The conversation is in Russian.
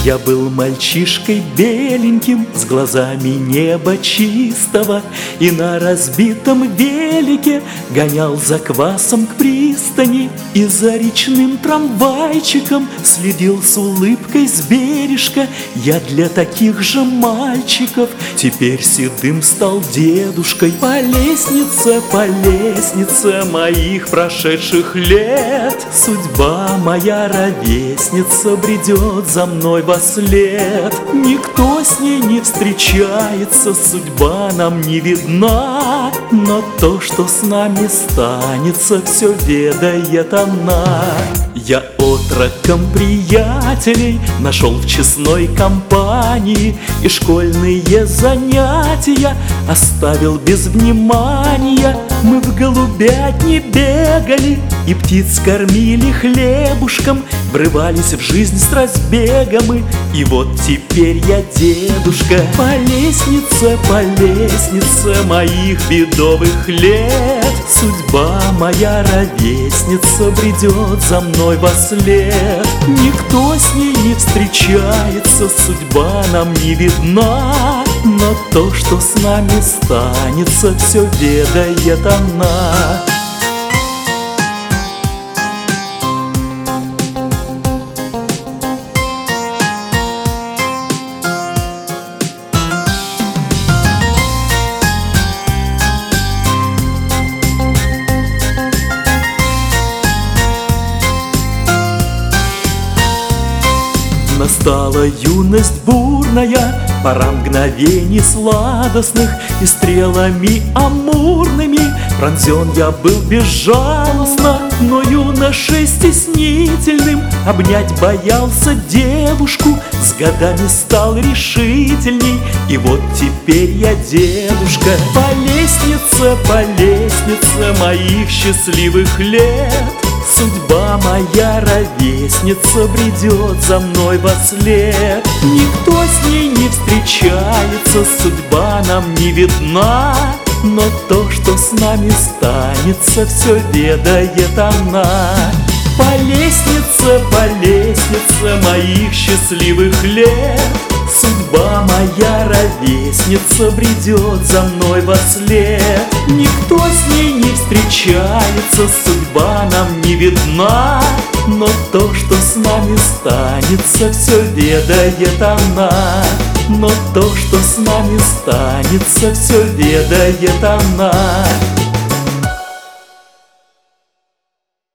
Я был мальчишкой беленьким, с глазами неба чистого, и на разбитом велике гонял за квасом к пристани, и за речным трамвайчиком следил с улыбкой с бережка. Я для таких же мальчиков теперь седым стал дедушкой. По лестнице моих прошедших лет судьба моя ровесница бредет за мной во след. Никто с ней не встречается, судьба нам не видна, но то, что с нами станется, все ведает она. Я отроком приятелей нашел в честной компании, и школьные занятия оставил без внимания. Мы в голубятни бегали и птиц кормили хлебушком, врывались в жизнь с разбегом, и вот теперь я дедушка. По лестнице моих бедовых лет судьба моя ровесница бредет за мной во след. Никто с ней не встречается, судьба нам не видна, но то, что с нами станется, все ведает она. Настала юность бурная, пора мгновений сладостных, и стрелами амурными пронзен я был безжалостно. Но юношей стеснительным обнять боялся девушку, с годами стал решительней, и вот теперь я дедушка. По лестнице моих счастливых лет судьба моя ровесница бредет за мной во след. Никто с ней не встречается, судьба нам не видна, но то, что с нами станется, все ведает она. По лестнице моих счастливых лет судьба моя ровесница бредет за мной во след. Никто с ней не встречается, судьба нам не видна, но то, что с нами станется, все ведает она. Но то, что с нами станется, все ведает она.